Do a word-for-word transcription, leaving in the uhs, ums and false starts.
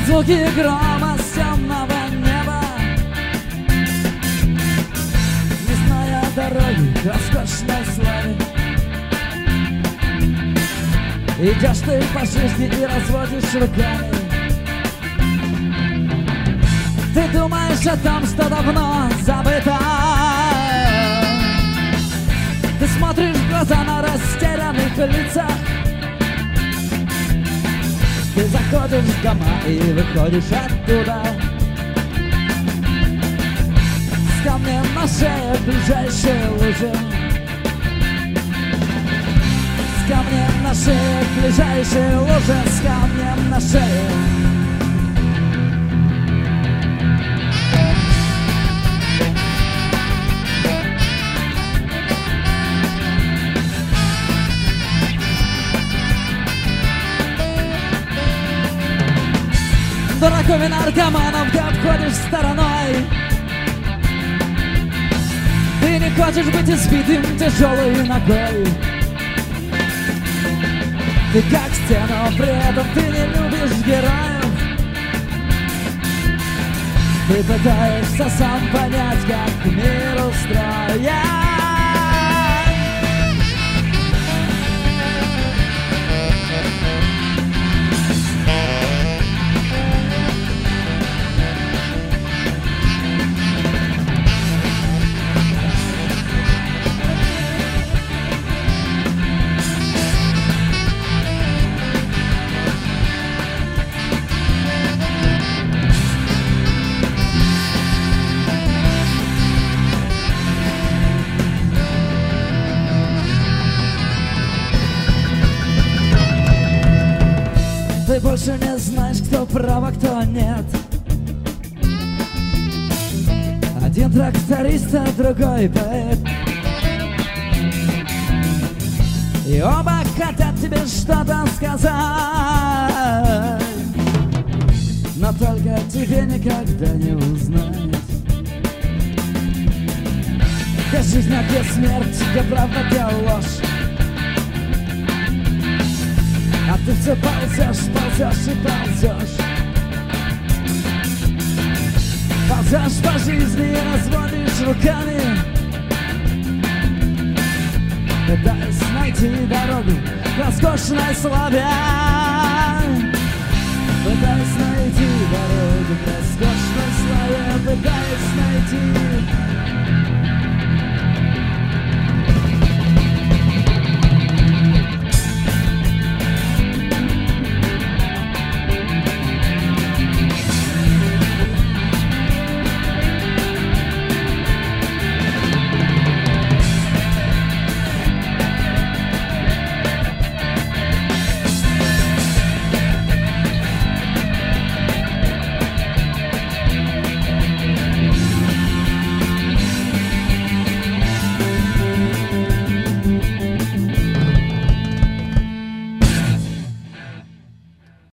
звуки грома с темного неба, не зная дороги к роскошной славе. Идешь ты по жизни и разводишь руками. Ты думаешь о том, что давно забыто. Ты смотришь в глаза на растерянных лицах. Ты заходишь в дома и выходишь оттуда с камнем на шее в ближайшей луже. С камнем на шее в ближайшей луже. С камнем на шее. Дураков и наркоманов ты обходишь стороной. Ты не хочешь быть избитым тяжелой ногой. Ты как стена, при этом ты не любишь героев. Ты пытаешься сам понять, как мир устроен. Ты больше не знаешь, кто прав, а кто нет. Один тракторист, а другой поэт. И оба хотят тебе что-то сказать, но только тебе никогда не узнать. Где жизнь, а где смерть, где правда, где ложь. А ты все ползешь, ползешь и ползешь. Ползешь по жизни и разводишь руками, пытаясь найти дорогу к роскошной славе.